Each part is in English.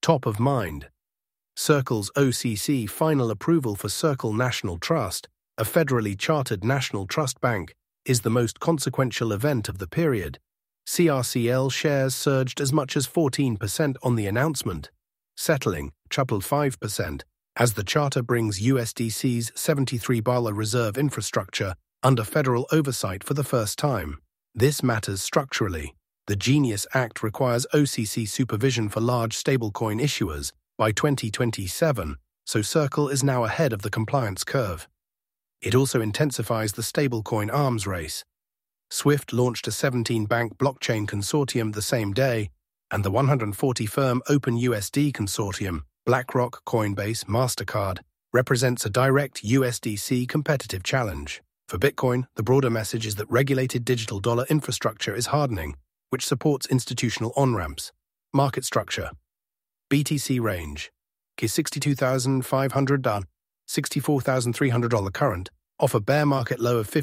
Top of mind. Circle's OCC final approval for Circle National Trust, a federally chartered national trust bank, is the most consequential event of the period. CRCL shares surged as much as 14% on the announcement, settling, tripled 5%, as the charter brings USDC's $73 billion reserve infrastructure under federal oversight for the first time. This matters structurally. The Genius Act requires OCC supervision for large stablecoin issuers by 2027, so Circle is now ahead of the compliance curve. It also intensifies the stablecoin arms race. SWIFT launched a 17-bank blockchain consortium the same day, and the 140-firm OpenUSD consortium, BlackRock, Coinbase, MasterCard, represents a direct USDC competitive challenge. For Bitcoin, the broader message is that regulated digital dollar infrastructure is hardening, which supports institutional on-ramps. Market structure. BTC range. $62,500, $64,300 current, off a bear market low of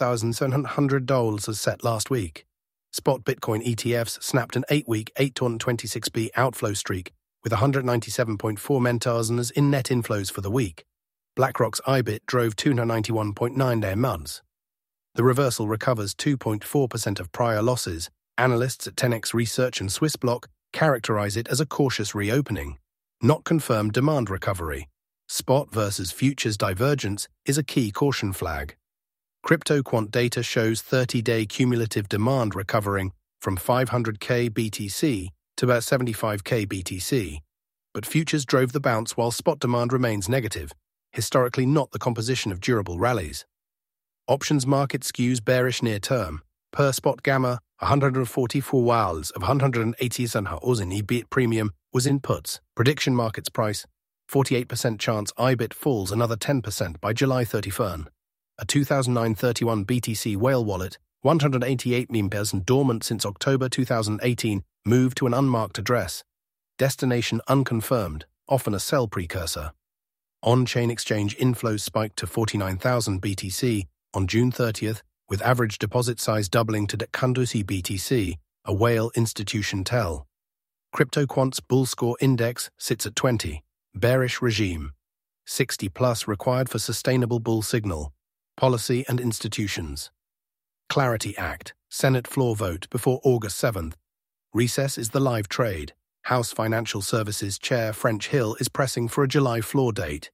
$57,700 as set last week. Spot Bitcoin ETFs snapped an 8-week 826B outflow streak with 197.4 mentors in net inflows for the week. BlackRock's IBIT drove 291.9 their months. The reversal recovers 2.4% of prior losses. Analysts at 10x Research and Swissblock characterize it as a cautious reopening, not confirmed demand recovery. Spot versus futures divergence is a key caution flag. CryptoQuant data shows 30-day cumulative demand recovering from 500k BTC to about 75k BTC, but futures drove the bounce while spot demand remains negative, historically not the composition of durable rallies. Options market skews bearish near term. Per spot gamma, 144 hours of 180 hours in EBIT premium was in puts. Prediction markets price, 48% chance IBIT falls another 10% by July 31. A 2009-31 BTC whale wallet, 188 members and dormant since October 2018, moved to an unmarked address. Destination unconfirmed, often a sell precursor. On-chain exchange inflows spiked to 49,000 BTC on June 30th, with average deposit size doubling to Kandusi BTC, a whale institution tell. CryptoQuant's Bull Score Index sits at 20. Bearish regime. 60+ required for sustainable bull signal. Policy and institutions. Clarity Act. Senate floor vote before August 7th. Recess is the live trade. House Financial Services Chair French Hill is pressing for a July floor date.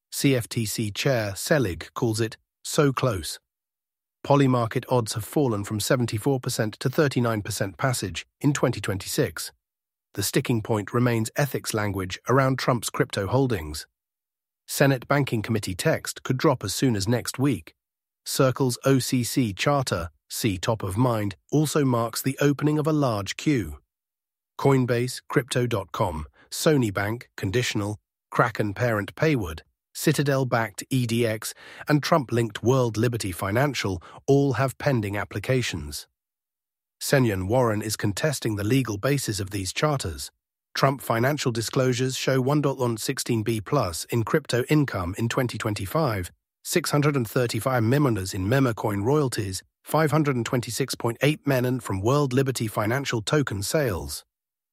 CFTC Chair Selig calls it so close. Polymarket odds have fallen from 74% to 39% passage in 2026. The sticking point remains ethics language around Trump's crypto holdings. Senate Banking Committee text could drop as soon as next week. Circle's OCC charter, see top of mind, also marks the opening of a large queue. Coinbase, Crypto.com, Sony Bank, Conditional, Kraken parent Payward, Citadel-backed EDX, and Trump-linked World Liberty Financial all have pending applications. Senyon Warren is contesting the legal basis of these charters. Trump financial disclosures show 1.16B+ in crypto income in 2025, 635 million in Memecoin royalties, 526.8 million from World Liberty Financial token sales.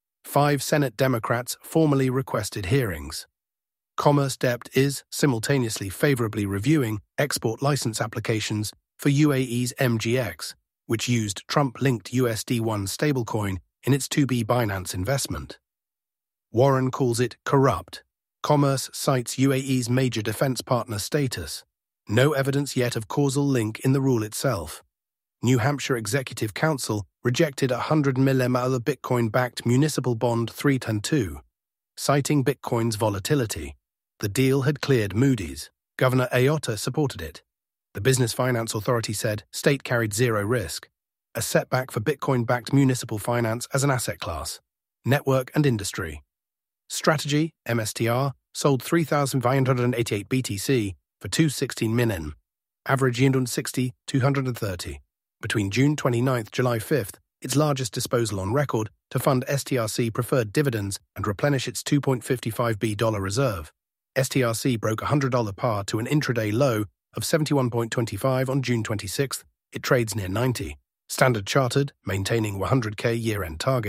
5 Senate Democrats formally requested hearings. Commerce Debt is simultaneously favorably reviewing export license applications for UAE's MGX, which used Trump-linked USD1 stablecoin in its 2B Binance investment. Warren calls it corrupt. Commerce cites UAE's major defense partner status. No evidence yet of causal link in the rule itself. New Hampshire Executive Council rejected $100 million Bitcoin-backed municipal bond 310-2, citing Bitcoin's volatility. The deal had cleared Moody's. Governor Ayotte supported it. The Business Finance Authority said state carried zero risk. A setback for Bitcoin-backed municipal finance as an asset class. Network and industry. Strategy, MSTR, sold 3,588 BTC for $216 million. Average yield on 60, 230. Between June 29th, July 5th, its largest disposal on record to fund STRC preferred dividends and replenish its $2.55 reserve. STRC broke $100 par to an intraday low of 71.25 on June 26th. It trades near 90. Standard Chartered, maintaining 100K year-end target.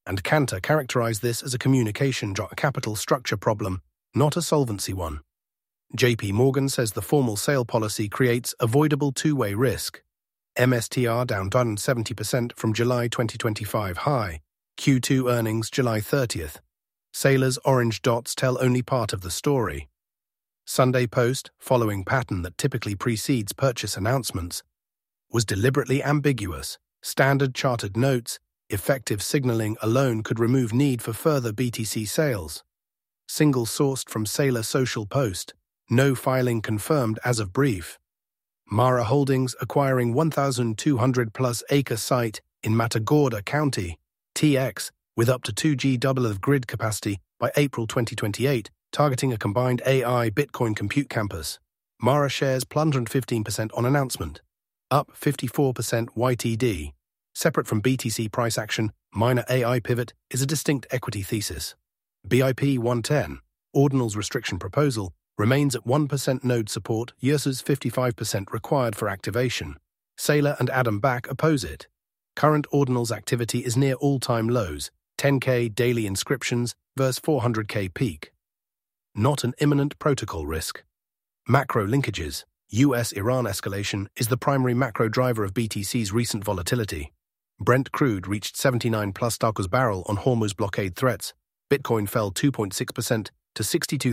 and Cantor characterized this as a communication capital structure problem, not a solvency one. JP Morgan says the formal sale policy creates avoidable two-way risk. MSTR down 70% from July 2025 high. Q2 earnings July 30th. Sailors' orange dots tell only part of the story. Sunday Post, following pattern that typically precedes purchase announcements, was deliberately ambiguous. Standard Chartered notes, effective signaling alone could remove need for further BTC sales. Single-sourced from Sailor Social Post, no filing confirmed as of brief. Mara Holdings acquiring 1,200-plus acre site in Matagorda County, TX, with up to 2 GW of grid capacity by April 2028, targeting a combined AI Bitcoin compute campus. Mara shares plunged 15% on announcement, up 54% YTD. Separate from BTC price action, minor AI pivot is a distinct equity thesis. BIP 110, Ordinals restriction proposal, remains at 1% node support versus 55% required for activation. Saylor and Adam Back oppose it. Current Ordinals activity is near all-time lows, 10K daily inscriptions versus 400K peak. Not an imminent protocol risk. Macro linkages. US-Iran escalation is the primary macro driver of BTC's recent volatility. Brent crude reached $79+ barrel on Hormuz blockade threats. Bitcoin fell 2.6% to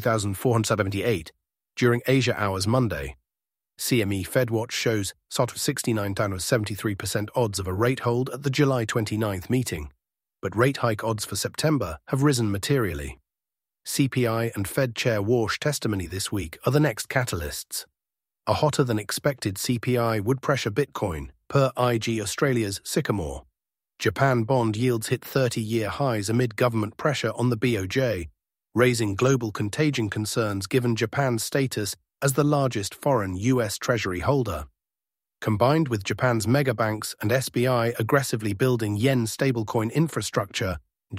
62,478 during Asia hours Monday. CME FedWatch shows SOT 69,73% odds of a rate hold at the July 29th meeting, but rate hike odds for September have risen materially. CPI and Fed Chair Warsh testimony this week are the next catalysts. A hotter-than-expected CPI would pressure Bitcoin, per IG Australia's Sycamore. Japan bond yields hit 30-year highs amid government pressure on the BOJ, raising global contagion concerns given Japan's status as the largest foreign U.S. Treasury holder. Combined with Japan's megabanks and SBI aggressively building yen stablecoin infrastructure,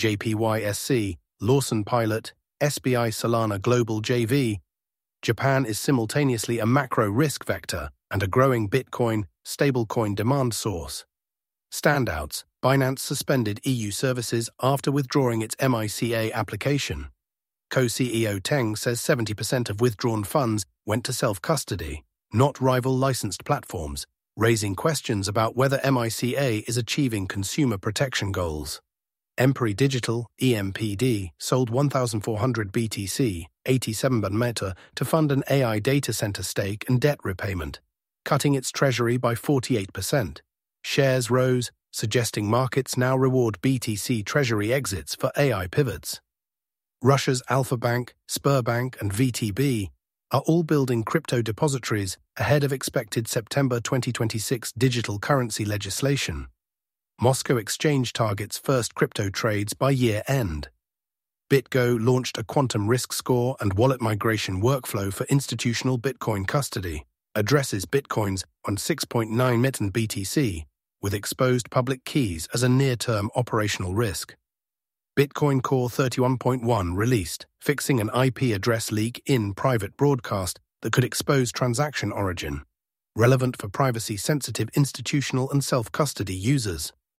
JPYSC, Lawson Pilot, SBI Solana Global JV, Japan is simultaneously a macro risk vector and a growing Bitcoin stablecoin demand source. Standouts: Binance suspended EU services after withdrawing its MiCA application. Co-CEO Teng says 70% of withdrawn funds went to self-custody, not rival licensed platforms, raising questions about whether MiCA is achieving consumer protection goals. Empery Digital, EMPD, sold 1,400 BTC, 87 Meta, to fund an AI data center stake and debt repayment, cutting its treasury by 48%. Shares rose, suggesting markets now reward BTC treasury exits for AI pivots. Russia's Alfa Bank, Sberbank, and VTB are all building crypto depositories ahead of expected September 2026 digital currency legislation. Moscow Exchange targets first crypto trades by year-end. BitGo launched a quantum risk score and wallet migration workflow for institutional Bitcoin custody, addresses Bitcoins on 6.9 million BTC, with exposed public keys as a near-term operational risk. Bitcoin Core 31.1 released, fixing an IP address leak in private broadcast that could expose transaction origin, relevant for privacy-sensitive institutional and self-custody users.